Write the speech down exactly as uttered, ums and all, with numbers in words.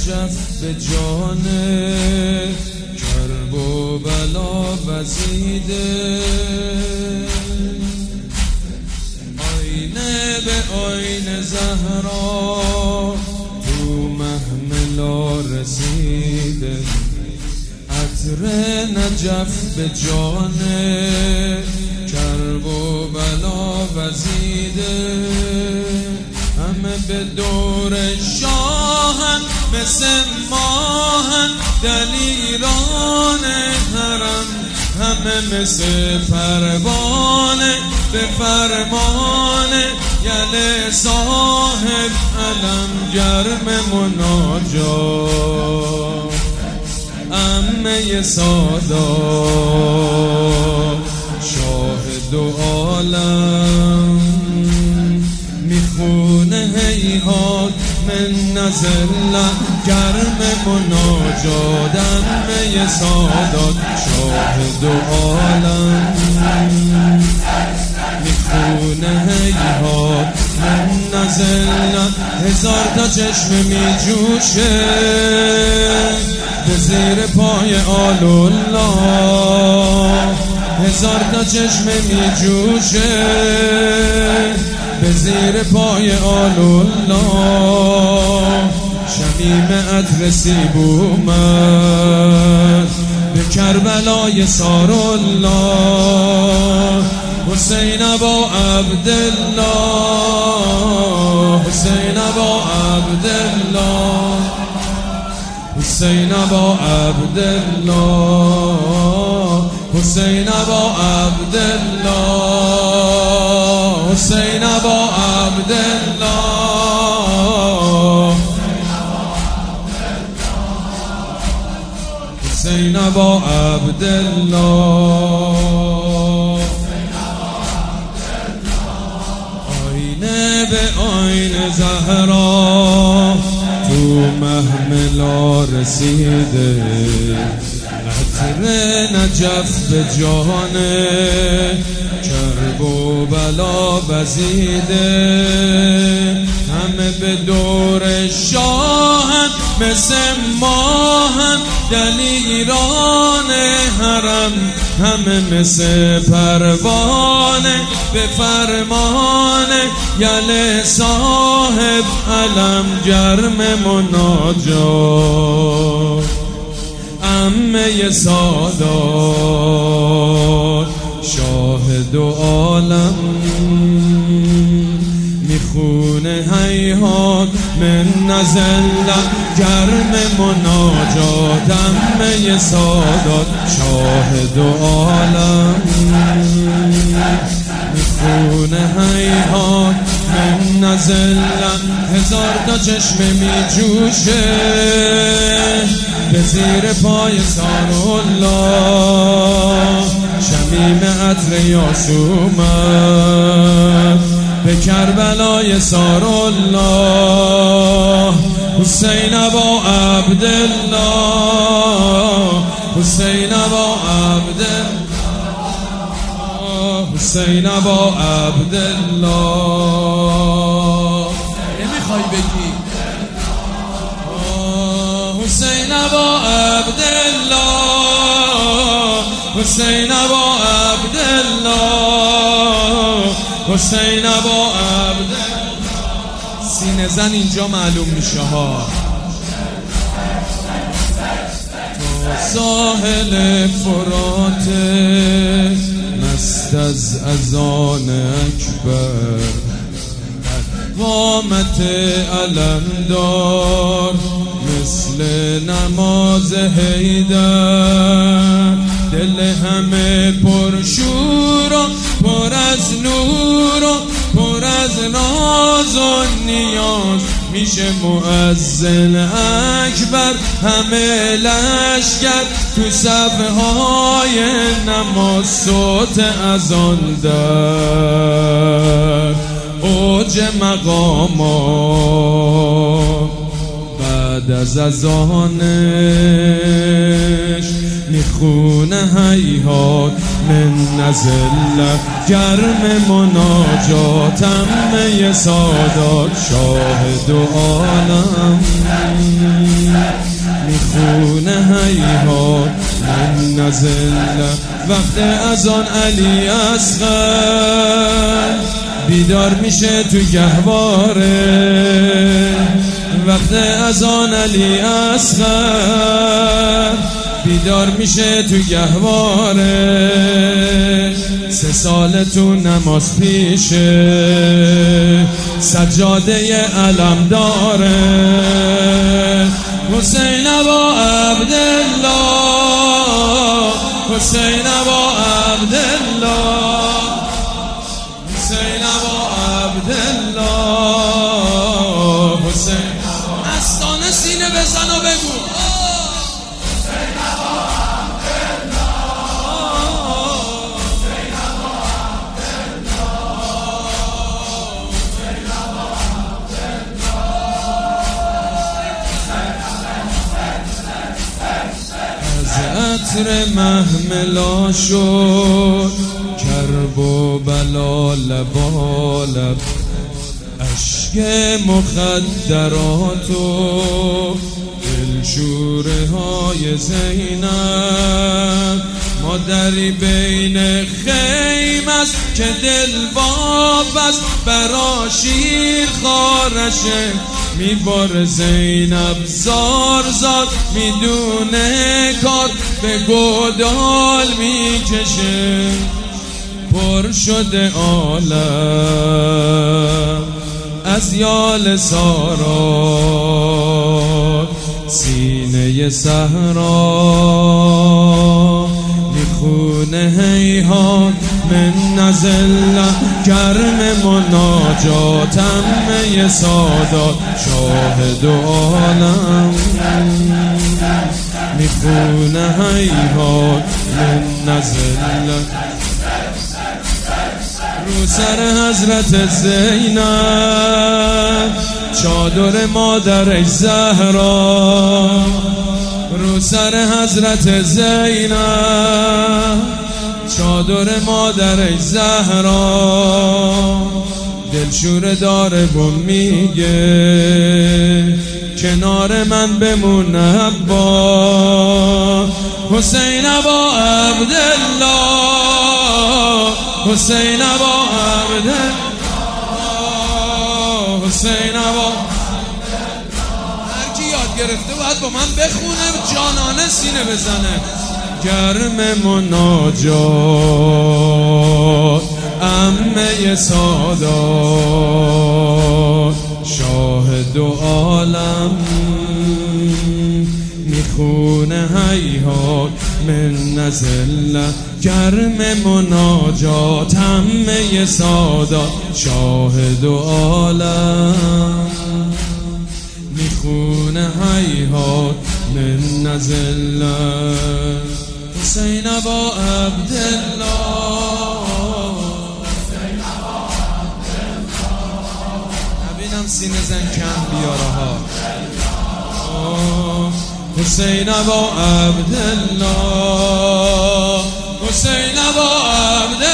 نجف به جان کرب و بلا وزیده، آینه به آینه زهرا تو محملا رسیده، عطر نجف به جان کرب و بلا وزیده، همه به دور شاهن مثل ماهن دلیران حرم، همه مثل پروانه به فرمان یل صاحب علم گرم مناجات، عمه سادات شاهد و عالم میخونه هیهات من نزله گرم مناجات، عمه سادات شاهد و عالم میخونه هیهات من نزله، هزار تا چشم میجوشه به زیر پای آل الله، هزار تا چشم میجوشه به زیر پای آل الله، شمیم عطر سیب اومد به کربلای سار الله، حسین با عبدالله، حسین با عبدالله، حسین با عبدالله، حسین با عبدالله، حسین با عبدالله، حسین با عبدالله، آینه به آینه زهرا تو محملا رسیده، عطر نجف به جان کرب و بلا وزیده، همه به دور شاهن مثل ماهن دلیران حرم، همه مثل پروانه به فرمان یل صاحب علم گرم مناجات، عمه سادات شاهد و عالم میخونه هیهات من نزله گرم مناجات، عمه سادات شاهد و عالم میخونه هیهات من نزله، هزار تا چشم میجوشه به زیر پای سار الله، شمیم عطر یاس اومد به کربلای سار الله، حسین با عبدالله، حسین با عبدالله، حسین با عبدالله، نمیخوای بگی حسین با عبدالله، حسین با عبدالله، حسین با عبدالله، سینه زن اینجا معلوم میشه ها، تا ساحل فرات مست از اذان اکبر، قامت علمدار مثل نماز حیدر، دل همه پر شور و پر از نور و پر از راز و نیاز، میشه مؤذن اکبر همه لشکر تو صفهای نماز، صوت اذان در اوج مقامات، بعد از اذانش میخونه هیهات من نزله گرم مناجات، عمه سادات شاهد و عالم هیهات من نزل وقت اذان علی اصغر بیدار میشه تو گهواره وقت اذان علی اصغر بیدار میشه تو گهواره سه سال تو نماز پیشه سجاده علم داره حسین ابا عبدالله حسین ابا عبدالله حسین ابا عبدالله حسین مستانه سینه بزن و بگو حسین ابا عبدالله حسین ابا عبدالله حسین ابا عبدالله از عطر محملا شد کرب و بلا لبا لب عشق مخدرات و دلشوره های زینب مادری بین خیم است که دل باب است برا شیر خارشه میبار زینب زار زار میدونه کار به گودال میکشه پر شده عالم از یال سارا سینه صحرا میخونه هیهات من نزل گرم مناجاتم می سادات شاهد عالم میخونه هیهات من نزل رو سر حضرت زینب چادر مادر زهرا رو سر حضرت زینب چادر مادر زهرا دلشور داره و میگه کنار من بمون ابا حسین ابا عبدالله حسین ابا عبدالله حسین ابا هر کی یاد گرفته باید با من بخونه جانانه سینه بزنه گرم مناجات عمه سادات شاهد و عالم میخونه هیهات من نزل گرم مناجات همه سادات شاهد و عالم میخونه هیهات من نزل حسین ابا عبدالله نبینم سینه زن کم بیاره ها حسین ابا عبدالله حسین ابا عبدالله